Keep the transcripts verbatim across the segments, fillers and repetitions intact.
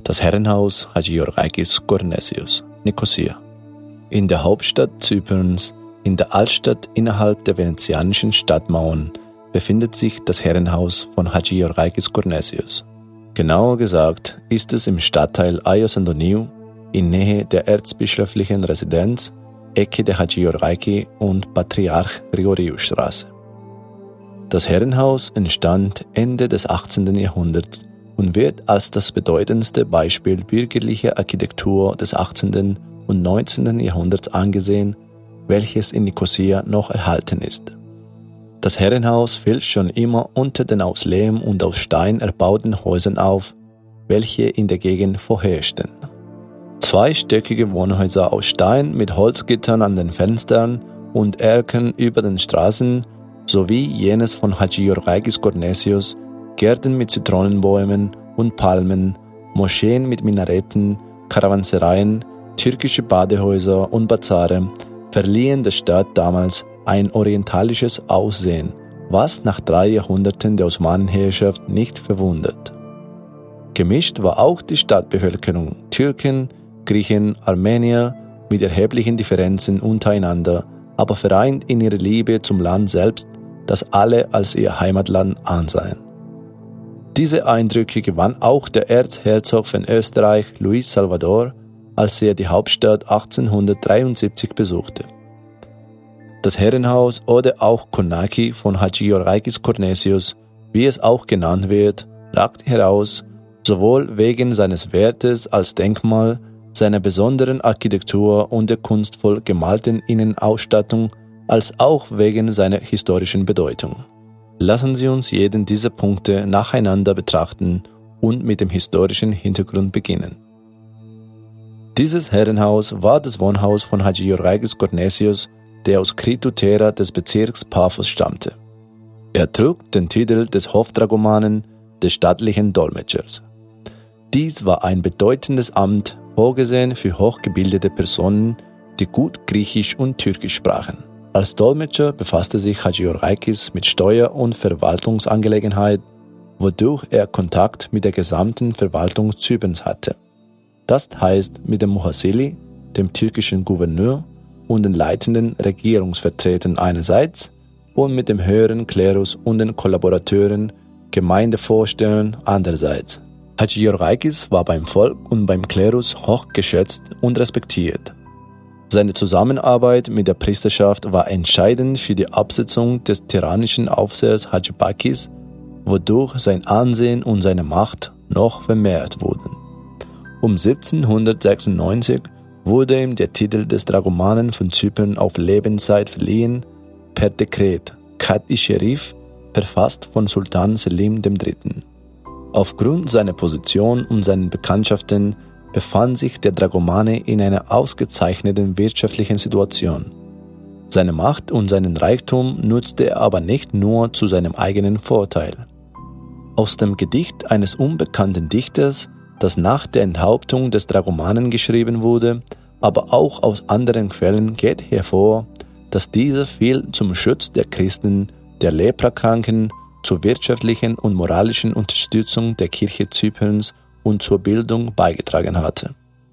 Das Herrenhaus Hagiorakis Kournezios, Nikosia. In der Hauptstadt Zyperns, in der Altstadt innerhalb der venezianischen Stadtmauern, befindet sich das Herrenhaus von Hagiorakis Kournezios. Genauer gesagt ist es im Stadtteil Agios Antoniou in Nähe der erzbischöflichen Residenz, Ecke der Hagiorakis und Patriarch Grigoriou Straße. Das Herrenhaus entstand Ende des achtzehnten Jahrhunderts und wird als das bedeutendste Beispiel bürgerlicher Architektur des achtzehnten und neunzehnten Jahrhunderts angesehen, welches in Nikosia noch erhalten ist. Das Herrenhaus fiel schon immer unter den aus Lehm und aus Stein erbauten Häusern auf, welche in der Gegend vorherrschten. Zweistöckige Wohnhäuser aus Stein mit Holzgittern an den Fenstern und Erkern über den Straßen sowie jenes von Hagiorakis Kournezios, Gärten mit Zitronenbäumen und Palmen, Moscheen mit Minaretten, Karawansereien, türkische Badehäuser und Bazare verliehen der Stadt damals ein orientalisches Aussehen, was nach drei Jahrhunderten der Osmanenherrschaft nicht verwundert. Gemischt war auch die Stadtbevölkerung, Türken, Griechen, Armenier mit erheblichen Differenzen untereinander, aber vereint in ihrer Liebe zum Land selbst, das alle als ihr Heimatland ansehen. Diese Eindrücke gewann auch der Erzherzog von Österreich Luis Salvador, als er die Hauptstadt achtzehnhundertdreiundsiebzig besuchte. Das Herrenhaus oder auch Konaki von Hagiorakis Kournezios, wie es auch genannt wird, ragt heraus, sowohl wegen seines Wertes als Denkmal, seiner besonderen Architektur und der kunstvoll gemalten Innenausstattung, als auch wegen seiner historischen Bedeutung. Lassen Sie uns jeden dieser Punkte nacheinander betrachten und mit dem historischen Hintergrund beginnen. Dieses Herrenhaus war das Wohnhaus von Hagiorakis Kournezios, der aus Kritu-Thera des Bezirks Paphos stammte. Er trug den Titel des Hofdragomanen, des stattlichen Dolmetschers. Dies war ein bedeutendes Amt, vorgesehen für hochgebildete Personen, die gut Griechisch und Türkisch sprachen. Als Dolmetscher befasste sich Hagiorakis mit Steuer- und Verwaltungsangelegenheiten, wodurch er Kontakt mit der gesamten Verwaltung Zyperns hatte. Das heißt mit dem Muhasili, dem türkischen Gouverneur, und den leitenden Regierungsvertretern einerseits und mit dem höheren Klerus und den Kollaborateuren, Gemeindevorstehern andererseits. Hagiorakis war beim Volk und beim Klerus hochgeschätzt und respektiert. Seine Zusammenarbeit mit der Priesterschaft war entscheidend für die Absetzung des tyrannischen Aufsehers Hagi Bakis, wodurch sein Ansehen und seine Macht noch vermehrt wurden. Um siebzehnhundertsechsundneunzig wurde ihm der Titel des Dragomanen von Zypern auf Lebenszeit verliehen, per Dekret Kat-i-Sherif, verfasst von Sultan Selim der Dritte. Aufgrund seiner Position und seinen Bekanntschaften befand sich der Dragomane in einer ausgezeichneten wirtschaftlichen Situation. Seine Macht und seinen Reichtum nutzte er aber nicht nur zu seinem eigenen Vorteil. Aus dem Gedicht eines unbekannten Dichters, das nach der Enthauptung des Dragomanen geschrieben wurde, aber auch aus anderen Quellen geht hervor, dass dieser viel zum Schutz der Christen, der Leprakranken, zur wirtschaftlichen und moralischen Unterstützung der Kirche Zyperns und zur Bildung beigetragen hatte.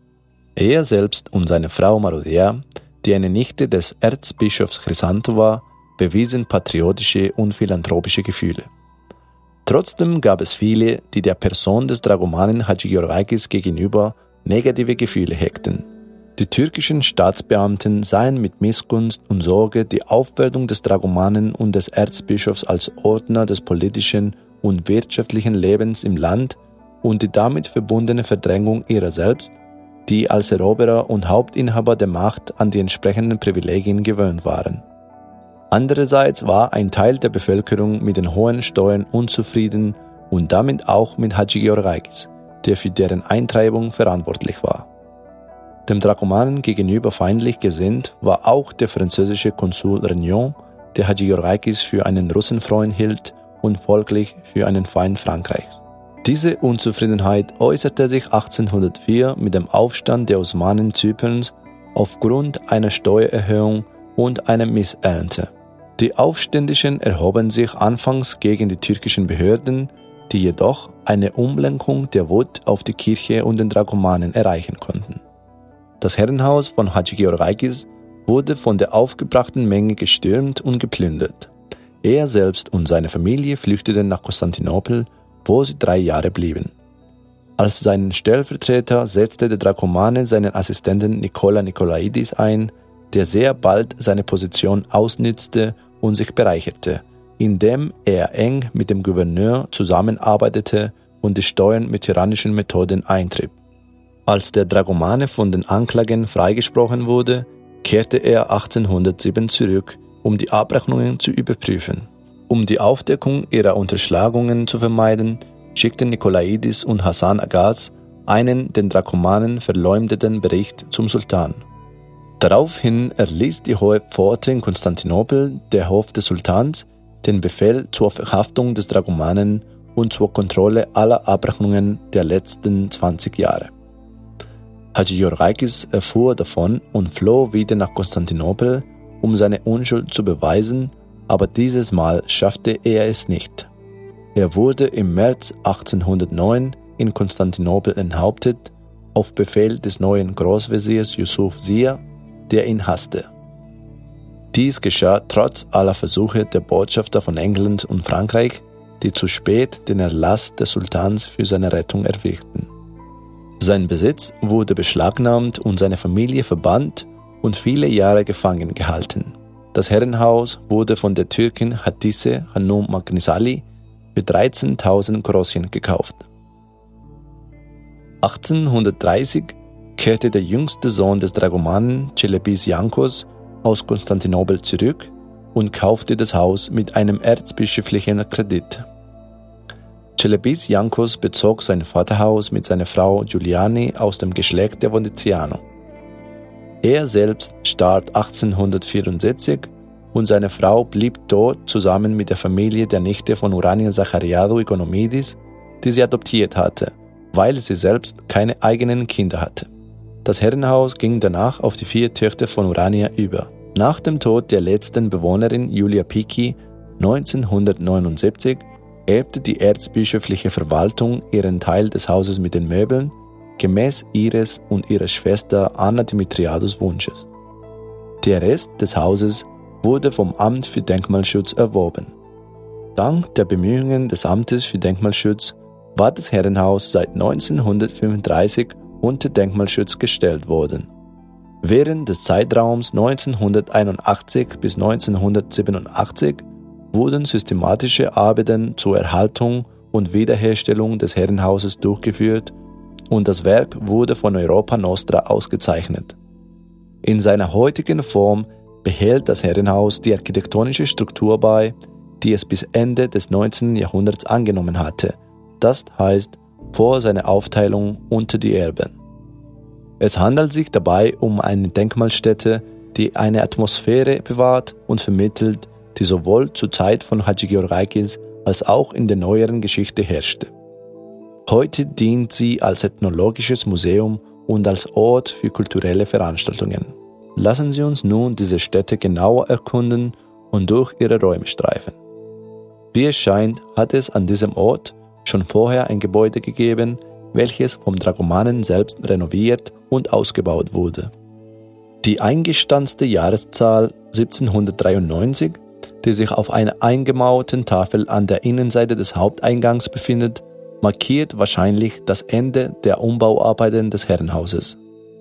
Er selbst und seine Frau Marodia, die eine Nichte des Erzbischofs Chrysanto war, bewiesen patriotische und philanthropische Gefühle. Trotzdem gab es viele, die der Person des Dragomanen Hagiorakis gegenüber negative Gefühle hegten. Die türkischen Staatsbeamten sahen mit Missgunst und Sorge die Aufwertung des Dragomanen und des Erzbischofs als Ordner des politischen und wirtschaftlichen Lebens im Land und die damit verbundene Verdrängung ihrer selbst, die als Eroberer und Hauptinhaber der Macht an die entsprechenden Privilegien gewöhnt waren. Andererseits war ein Teil der Bevölkerung mit den hohen Steuern unzufrieden und damit auch mit Hagiorakis, der für deren Eintreibung verantwortlich war. Dem Dragomanen gegenüber feindlich gesinnt war auch der französische Konsul Regnault, der Hagiorakis für einen Russenfreund hielt und folglich für einen Feind Frankreichs. Diese Unzufriedenheit äußerte sich achtzehnhundertvier mit dem Aufstand der Osmanen Zyperns aufgrund einer Steuererhöhung und einer Missernte. Die Aufständischen erhoben sich anfangs gegen die türkischen Behörden, die jedoch eine Umlenkung der Wut auf die Kirche und den Dragomanen erreichen konnten. Das Herrenhaus von Hagi Georgakis wurde von der aufgebrachten Menge gestürmt und geplündert. Er selbst und seine Familie flüchteten nach Konstantinopel, wo sie drei Jahre blieben. Als seinen Stellvertreter setzte der Dragomane seinen Assistenten Nikola Nikolaidis ein, der sehr bald seine Position ausnützte und sich bereicherte, indem er eng mit dem Gouverneur zusammenarbeitete und die Steuern mit tyrannischen Methoden eintrieb. Als der Dragomane von den Anklagen freigesprochen wurde, kehrte er achtzehnhundertsieben zurück, um die Abrechnungen zu überprüfen. Um die Aufdeckung ihrer Unterschlagungen zu vermeiden, schickten Nikolaidis und Hasan Agaz einen den Dragomanen verleumdeten Bericht zum Sultan. Daraufhin erließ die Hohe Pforte in Konstantinopel, der Hof des Sultans, den Befehl zur Verhaftung des Dragomanen und zur Kontrolle aller Abrechnungen der letzten zwanzig Jahre. Hagi Georgakis erfuhr davon und floh wieder nach Konstantinopel, um seine Unschuld zu beweisen, aber dieses Mal schaffte er es nicht. Er wurde im März achtzehnhundertneun in Konstantinopel enthauptet, auf Befehl des neuen Großveziers Yusuf Zia, der ihn hasste. Dies geschah trotz aller Versuche der Botschafter von England und Frankreich, die zu spät den Erlass des Sultans für seine Rettung erwirkten. Sein Besitz wurde beschlagnahmt und seine Familie verbannt und viele Jahre gefangen gehalten. Das Herrenhaus wurde von der Türkin Hatice Hanum Magnisali für dreizehntausend Groschen gekauft. achtzehnhundertdreißig kehrte der jüngste Sohn des Dragomanen Celebis Yankos aus Konstantinopel zurück und kaufte das Haus mit einem erzbischöflichen Kredit. Celebis Yankos bezog sein Vaterhaus mit seiner Frau Giuliani aus dem Geschlecht der Veneziano. Er selbst starb achtzehnhundertvierundsiebzig und seine Frau blieb dort zusammen mit der Familie der Nichte von Urania Zachariadou Ikonomidis, die sie adoptiert hatte, weil sie selbst keine eigenen Kinder hatte. Das Herrenhaus ging danach auf die vier Töchter von Urania über. Nach dem Tod der letzten Bewohnerin Julia Pichi neunzehnhundertneunundsiebzig erbte die erzbischöfliche Verwaltung ihren Teil des Hauses mit den Möbeln, gemäß ihres und ihrer Schwester Anna Dimitriadous Wunsches. Der Rest des Hauses wurde vom Amt für Denkmalschutz erworben. Dank der Bemühungen des Amtes für Denkmalschutz war das Herrenhaus seit neunzehnhundertfünfunddreißig unter Denkmalschutz gestellt worden. Während des Zeitraums neunzehnhunderteinundachtzig bis neunzehnhundertsiebenundachtzig wurden systematische Arbeiten zur Erhaltung und Wiederherstellung des Herrenhauses durchgeführt und das Werk wurde von Europa Nostra ausgezeichnet. In seiner heutigen Form behält das Herrenhaus die architektonische Struktur bei, die es bis Ende des neunzehnten Jahrhunderts angenommen hatte, das heißt vor seiner Aufteilung unter die Erben. Es handelt sich dabei um eine Denkmalstätte, die eine Atmosphäre bewahrt und vermittelt, die sowohl zur Zeit von Hagi Georgakis als auch in der neueren Geschichte herrschte. Heute dient sie als ethnologisches Museum und als Ort für kulturelle Veranstaltungen. Lassen Sie uns nun diese Stätte genauer erkunden und durch ihre Räume streifen. Wie es scheint, hat es an diesem Ort schon vorher ein Gebäude gegeben, welches vom Dragomanen selbst renoviert und ausgebaut wurde. Die eingestanzte Jahreszahl siebzehnhundertdreiundneunzig, die sich auf einer eingemauerten Tafel an der Innenseite des Haupteingangs befindet, markiert wahrscheinlich das Ende der Umbauarbeiten des Herrenhauses.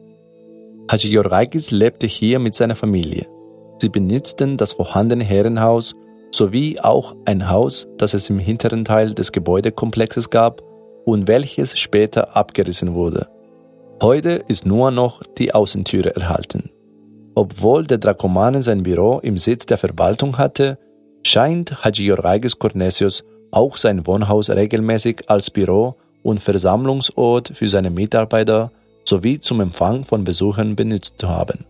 Hagi Georgakis lebte hier mit seiner Familie. Sie benutzten das vorhandene Herrenhaus sowie auch ein Haus, das es im hinteren Teil des Gebäudekomplexes gab und welches später abgerissen wurde. Heute ist nur noch die Außentüre erhalten. Obwohl der Dragomane sein Büro im Sitz der Verwaltung hatte, scheint Hagi Georgakis Kornesios auch sein Wohnhaus regelmäßig als Büro und Versammlungsort für seine Mitarbeiter sowie zum Empfang von Besuchern benutzt zu haben.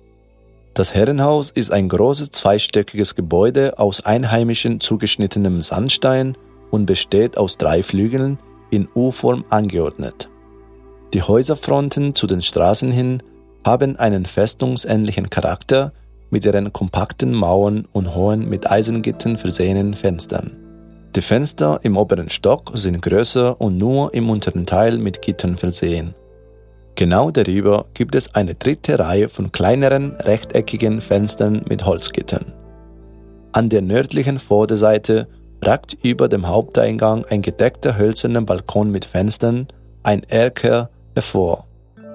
Das Herrenhaus ist ein großes zweistöckiges Gebäude aus einheimischem zugeschnittenem Sandstein und besteht aus drei Flügeln in U-Form angeordnet. Die Häuserfronten zu den Straßen hin haben einen festungsähnlichen Charakter mit ihren kompakten Mauern und hohen mit Eisengittern versehenen Fenstern. Die Fenster im oberen Stock sind größer und nur im unteren Teil mit Gittern versehen. Genau darüber gibt es eine dritte Reihe von kleineren, rechteckigen Fenstern mit Holzgittern. An der nördlichen Vorderseite ragt über dem Haupteingang ein gedeckter hölzerner Balkon mit Fenstern, ein Erker, hervor.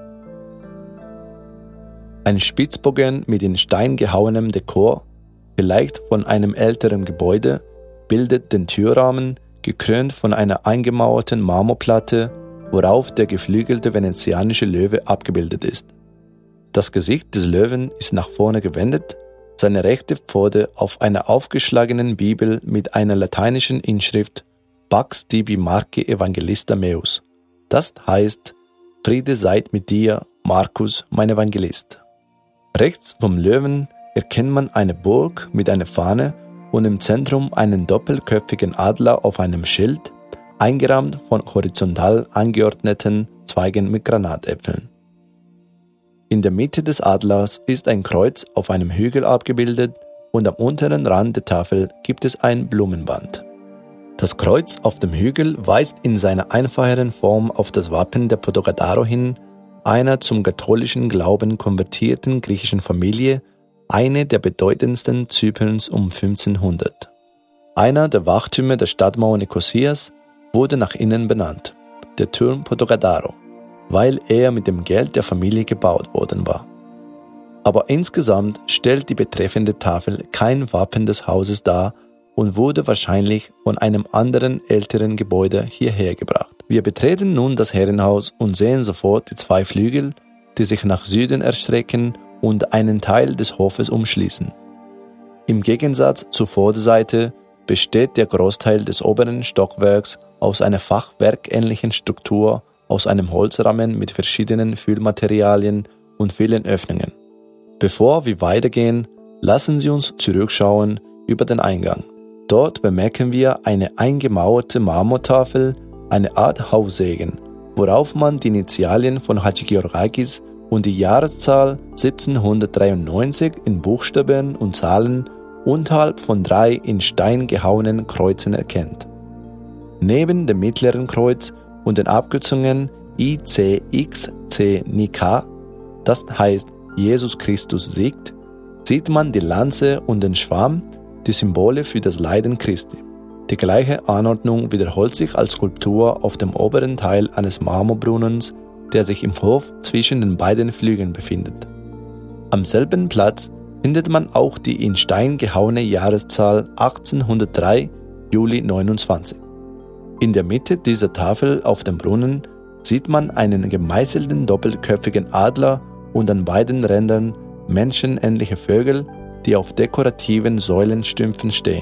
Ein Spitzbogen mit in Stein gehauenem Dekor, vielleicht von einem älteren Gebäude, bildet den Türrahmen, gekrönt von einer eingemauerten Marmorplatte, worauf der geflügelte venezianische Löwe abgebildet ist. Das Gesicht des Löwen ist nach vorne gewendet, seine rechte Pfote auf einer aufgeschlagenen Bibel mit einer lateinischen Inschrift Pax tibi Marci Evangelista meus. Das heißt, Friede seid mit dir, Markus, mein Evangelist. Rechts vom Löwen erkennt man eine Burg mit einer Fahne und im Zentrum einen doppelköpfigen Adler auf einem Schild, eingerahmt von horizontal angeordneten Zweigen mit Granatäpfeln. In der Mitte des Adlers ist ein Kreuz auf einem Hügel abgebildet und am unteren Rand der Tafel gibt es ein Blumenband. Das Kreuz auf dem Hügel weist in seiner einfacheren Form auf das Wappen der Podogadaro hin, einer zum katholischen Glauben konvertierten griechischen Familie, eine der bedeutendsten Zyperns um fünfzehnhundert. Einer der Wachtürme der Stadtmauer Nikosias wurde nach innen benannt, der Turm Podogadaro, weil er mit dem Geld der Familie gebaut worden war. Aber insgesamt stellt die betreffende Tafel kein Wappen des Hauses dar und wurde wahrscheinlich von einem anderen älteren Gebäude hierher gebracht. Wir betreten nun das Herrenhaus und sehen sofort die zwei Flügel, die sich nach Süden erstrecken und einen Teil des Hofes umschließen. Im Gegensatz zur Vorderseite besteht der Großteil des oberen Stockwerks aus einer fachwerkähnlichen Struktur aus einem Holzrahmen mit verschiedenen Füllmaterialien und vielen Öffnungen. Bevor wir weitergehen, lassen Sie uns zurückschauen über den Eingang. Dort bemerken wir eine eingemauerte Marmortafel, eine Art Haussegen, worauf man die Initialien von Hatzigeorgakis und die Jahreszahl siebzehnhundertdreiundneunzig in Buchstaben und Zahlen unterhalb von drei in Stein gehauenen Kreuzen erkennt. Neben dem mittleren Kreuz und den Abkürzungen I C X C N I K, das heißt Jesus Christus siegt, sieht man die Lanze und den Schwamm, die Symbole für das Leiden Christi. Die gleiche Anordnung wiederholt sich als Skulptur auf dem oberen Teil eines Marmorbrunnens, der sich im Hof zwischen den beiden Flügeln befindet. Am selben Platz findet man auch die in Stein gehauene Jahreszahl achtzehnhundertdrei, Juli neunundzwanzig. In der Mitte dieser Tafel auf dem Brunnen sieht man einen gemeißelten doppelköpfigen Adler und an beiden Rändern menschenähnliche Vögel, die auf dekorativen Säulenstümpfen stehen.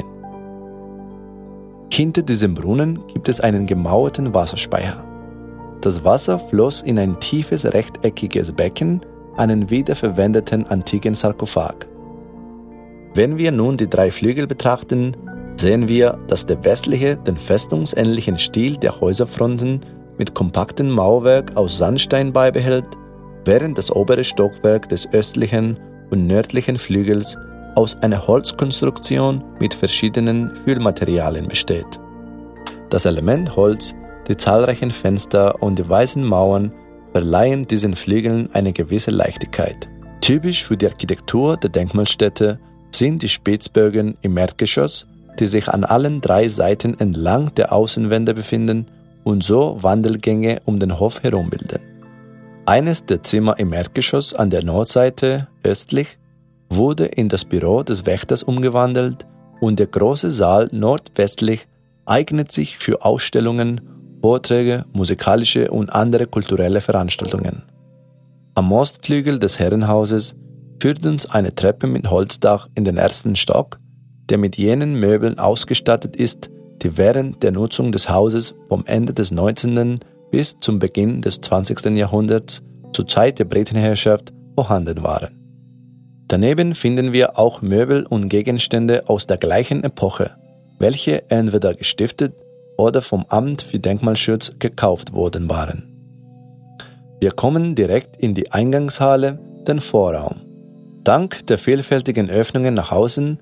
Hinter diesem Brunnen gibt es einen gemauerten Wasserspeicher. Das Wasser floss in ein tiefes rechteckiges Becken, einen wiederverwendeten antiken Sarkophag. Wenn wir nun die drei Flügel betrachten, sehen wir, dass der westliche den festungsähnlichen Stil der Häuserfronten mit kompaktem Mauerwerk aus Sandstein beibehält, während das obere Stockwerk des östlichen und nördlichen Flügels aus einer Holzkonstruktion mit verschiedenen Füllmaterialien besteht. Das Element Holz, die zahlreichen Fenster und die weißen Mauern verleihen diesen Flügeln eine gewisse Leichtigkeit. Typisch für die Architektur der Denkmalstätte sind die Spitzbögen im Erdgeschoss, die sich an allen drei Seiten entlang der Außenwände befinden und so Wandelgänge um den Hof herum bilden. Eines der Zimmer im Erdgeschoss an der Nordseite, östlich, wurde in das Büro des Wächters umgewandelt und der große Saal nordwestlich eignet sich für Ausstellungen, Vorträge, musikalische und andere kulturelle Veranstaltungen. Am Ostflügel des Herrenhauses führt uns eine Treppe mit Holzdach in den ersten Stock, der mit jenen Möbeln ausgestattet ist, die während der Nutzung des Hauses vom Ende des neunzehnten bis zum Beginn des zwanzigsten Jahrhunderts zur Zeit der Britenherrschaft vorhanden waren. Daneben finden wir auch Möbel und Gegenstände aus der gleichen Epoche, welche entweder gestiftet oder vom Amt für Denkmalschutz gekauft worden waren. Wir kommen direkt in die Eingangshalle, den Vorraum. Dank der vielfältigen Öffnungen nach außen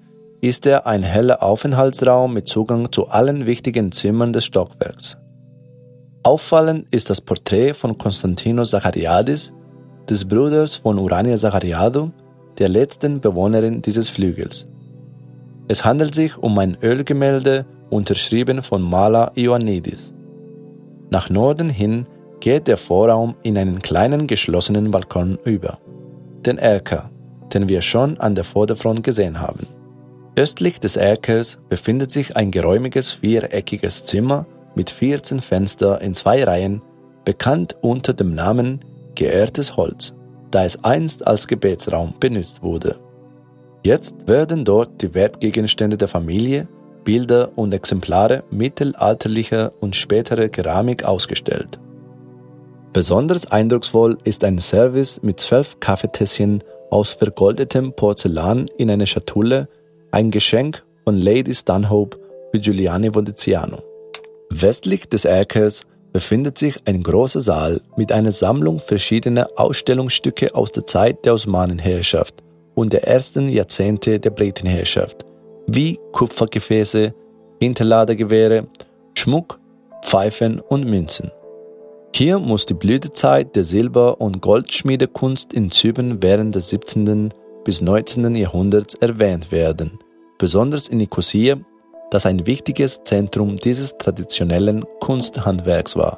ist er ein heller Aufenthaltsraum mit Zugang zu allen wichtigen Zimmern des Stockwerks. Auffallend ist das Porträt von Konstantinos Zachariadis, des Bruders von Urania Zachariadou, der letzten Bewohnerin dieses Flügels. Es handelt sich um ein Ölgemälde, unterschrieben von Maler Ioannidis. Nach Norden hin geht der Vorraum in einen kleinen geschlossenen Balkon über, den Erker, den wir schon an der Vorderfront gesehen haben. Östlich des Erkers befindet sich ein geräumiges viereckiges Zimmer mit vierzehn Fenstern in zwei Reihen, bekannt unter dem Namen Geehrtes Holz, da es einst als Gebetsraum benutzt wurde. Jetzt werden dort die Wertgegenstände der Familie, Bilder und Exemplare mittelalterlicher und späterer Keramik ausgestellt. Besonders eindrucksvoll ist ein Service mit zwölf Kaffeetässchen aus vergoldetem Porzellan in einer Schatulle, ein Geschenk von Lady Stanhope für Giuliano Voniziano. Westlich des Erkers befindet sich ein großer Saal mit einer Sammlung verschiedener Ausstellungsstücke aus der Zeit der Osmanenherrschaft und der ersten Jahrzehnte der Britenherrschaft, wie Kupfergefäße, Hinterladergewehre, Schmuck, Pfeifen und Münzen. Hier muss die Blütezeit der Silber- und Goldschmiedekunst in Zypern während des siebzehnten bis neunzehnten Jahrhunderts erwähnt werden, besonders in Nikosia, das ein wichtiges Zentrum dieses traditionellen Kunsthandwerks war.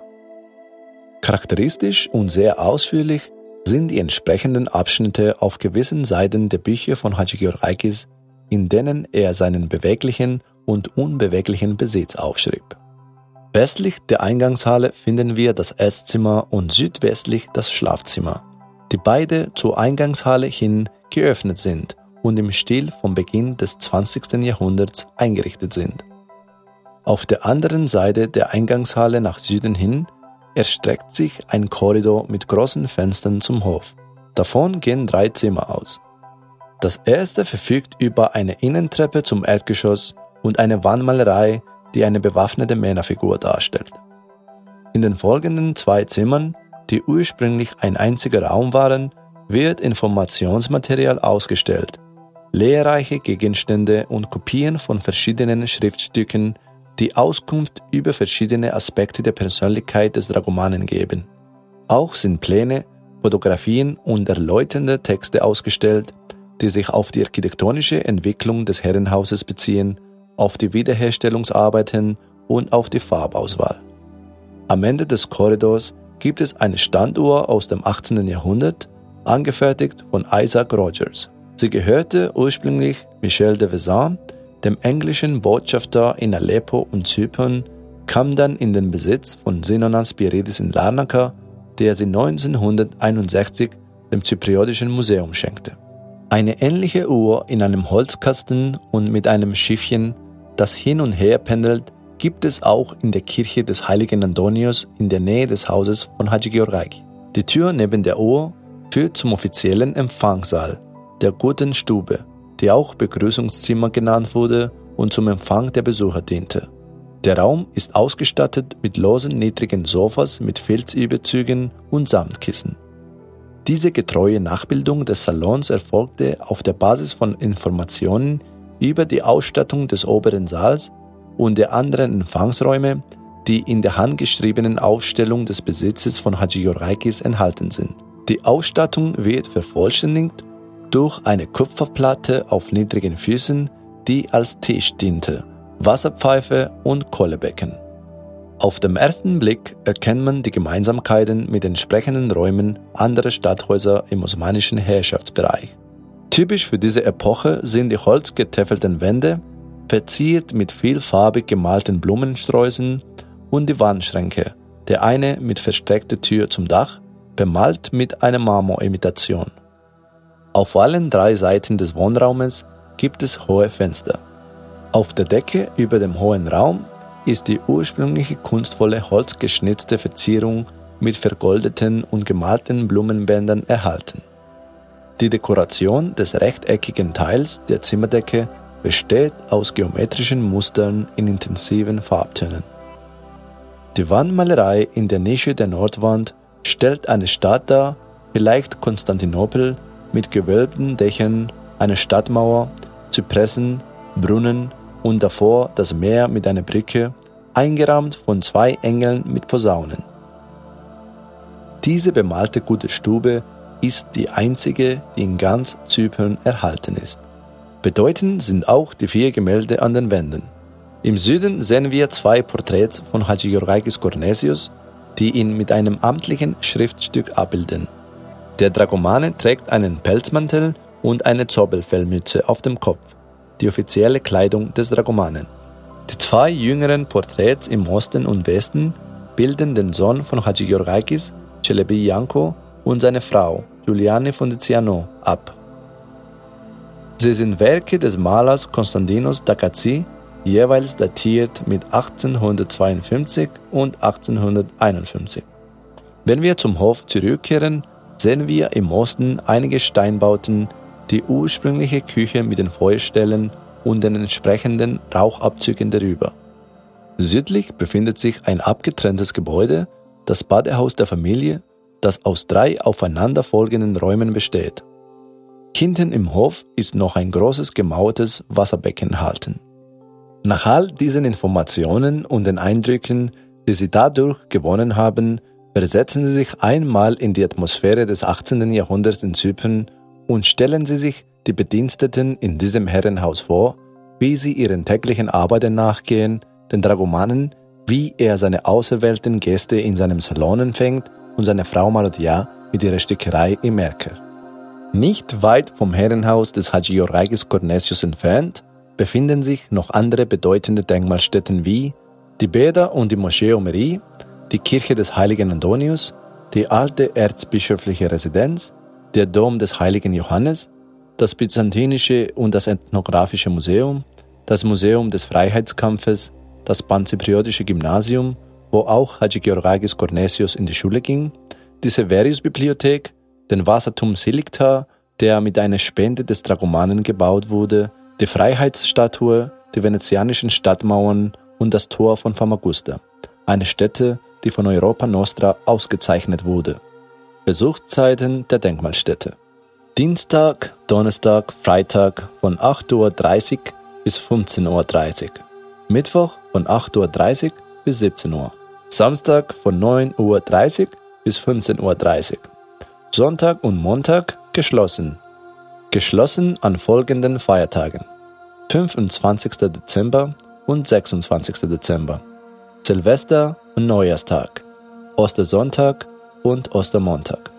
Charakteristisch und sehr ausführlich sind die entsprechenden Abschnitte auf gewissen Seiten der Bücher von Hadjigeorgakis, in denen er seinen beweglichen und unbeweglichen Besitz aufschrieb. Westlich der Eingangshalle finden wir das Esszimmer und südwestlich das Schlafzimmer, die beide zur Eingangshalle hin geöffnet sind und im Stil vom Beginn des zwanzigsten Jahrhunderts eingerichtet sind. Auf der anderen Seite der Eingangshalle nach Süden hin erstreckt sich ein Korridor mit großen Fenstern zum Hof. Davon gehen drei Zimmer aus. Das erste verfügt über eine Innentreppe zum Erdgeschoss und eine Wandmalerei, die eine bewaffnete Männerfigur darstellt. In den folgenden zwei Zimmern, die ursprünglich ein einziger Raum waren, wird Informationsmaterial ausgestellt, lehrreiche Gegenstände und Kopien von verschiedenen Schriftstücken, die Auskunft über verschiedene Aspekte der Persönlichkeit des Dragomanen geben. Auch sind Pläne, Fotografien und erläuternde Texte ausgestellt, die sich auf die architektonische Entwicklung des Herrenhauses beziehen, auf die Wiederherstellungsarbeiten und auf die Farbauswahl. Am Ende des Korridors gibt es eine Standuhr aus dem achtzehnten Jahrhundert, angefertigt von Isaac Rogers. Sie gehörte ursprünglich Michel de Vezin, dem englischen Botschafter in Aleppo und Zypern, kam dann in den Besitz von Zenonas Spiridis in Larnaca, der sie neunzehnhunderteinundsechzig dem Zypriotischen Museum schenkte. Eine ähnliche Uhr in einem Holzkasten und mit einem Schiffchen, das hin und her pendelt, gibt es auch in der Kirche des heiligen Antonius in der Nähe des Hauses von Hadjigeorgaki. Die Tür neben der Uhr führt zum offiziellen Empfangssaal, der Guten Stube, die auch Begrüßungszimmer genannt wurde und zum Empfang der Besucher diente. Der Raum ist ausgestattet mit losen, niedrigen Sofas mit Filzüberzügen und Samtkissen. Diese getreue Nachbildung des Salons erfolgte auf der Basis von Informationen über die Ausstattung des oberen Saals und der anderen Empfangsräume, die in der handgeschriebenen Aufstellung des Besitzes von Hadjigeorgakis enthalten sind. Die Ausstattung wird vervollständigt durch eine Kupferplatte auf niedrigen Füßen, die als Tisch diente, Wasserpfeife und Kohlebecken. Auf den ersten Blick erkennt man die Gemeinsamkeiten mit entsprechenden Räumen anderer Stadthäuser im osmanischen Herrschaftsbereich. Typisch für diese Epoche sind die holzgetäfelten Wände, verziert mit vielfarbig gemalten Blumensträußen, und die Wandschränke, der eine mit versteckter Tür zum Dach, bemalt mit einer Marmorimitation. Auf allen drei Seiten des Wohnraumes gibt es hohe Fenster. Auf der Decke über dem hohen Raum ist die ursprüngliche kunstvolle holzgeschnitzte Verzierung mit vergoldeten und gemalten Blumenbändern erhalten. Die Dekoration des rechteckigen Teils der Zimmerdecke besteht aus geometrischen Mustern in intensiven Farbtönen. Die Wandmalerei in der Nische der Nordwand stellt eine Stadt dar, vielleicht Konstantinopel, mit gewölbten Dächern, einer Stadtmauer, Zypressen, Brunnen und davor das Meer mit einer Brücke, eingerahmt von zwei Engeln mit Posaunen. Diese bemalte gute Stube ist die einzige, die in ganz Zypern erhalten ist. Bedeutend sind auch die vier Gemälde an den Wänden. Im Süden sehen wir zwei Porträts von Hadjigeorgakis Kornesios, die ihn mit einem amtlichen Schriftstück abbilden. Der Dragomane trägt einen Pelzmantel und eine Zobelfellmütze auf dem Kopf, die offizielle Kleidung des Dragomanen. Die zwei jüngeren Porträts im Osten und Westen bilden den Sohn von Hadjigeorgakis, Çelebi Janko, und seine Frau, Juliane von Tiziano, ab. Sie sind Werke des Malers Konstantinos Dakazi, jeweils datiert mit achtzehnhundertzweiundfünfzig und achtzehnhunderteinundfünfzig. Wenn wir zum Hof zurückkehren, sehen wir im Osten einige Steinbauten, die ursprüngliche Küche mit den Feuerstellen und den entsprechenden Rauchabzügen darüber. Südlich befindet sich ein abgetrenntes Gebäude, das Badehaus der Familie, das aus drei aufeinanderfolgenden Räumen besteht. Hinten im Hof ist noch ein großes gemauertes Wasserbecken erhalten. Nach all diesen Informationen und den Eindrücken, die Sie dadurch gewonnen haben, versetzen Sie sich einmal in die Atmosphäre des achtzehnten Jahrhunderts in Zypern und stellen Sie sich die Bediensteten in diesem Herrenhaus vor, wie sie ihren täglichen Arbeiten nachgehen, den Dragomanen, wie er seine auserwählten Gäste in seinem Salon empfängt und seine Frau Marodia mit ihrer Stickerei im Erker. Nicht weit vom Herrenhaus des Hadjigeorgakis Kornesios entfernt befinden sich noch andere bedeutende Denkmalstätten wie die Bäder und die Moschee Omeri, die Kirche des heiligen Antonius, die alte erzbischöfliche Residenz, der Dom des heiligen Johannes, das Byzantinische und das Ethnographische Museum, das Museum des Freiheitskampfes, das Panzypriotische Gymnasium, wo auch Hadjigeorgakis Kornesios in die Schule ging, die Severius-Bibliothek, den Wasserturm Silikta, der mit einer Spende des Dragomanen gebaut wurde, die Freiheitsstatue, die venezianischen Stadtmauern und das Tor von Famagusta, eine Stätte, die von Europa Nostra ausgezeichnet wurde. Besuchszeiten der Denkmalstätte: Dienstag, Donnerstag, Freitag von acht Uhr dreißig bis fünfzehn Uhr dreißig, Mittwoch von acht Uhr dreißig bis siebzehn Uhr, Samstag von neun Uhr dreißig bis fünfzehn Uhr dreißig, Sonntag und Montag geschlossen. Geschlossen an folgenden Feiertagen: fünfundzwanzigsten Dezember und sechsundzwanzigsten Dezember, Silvester und Neujahrstag, Ostersonntag und Ostermontag.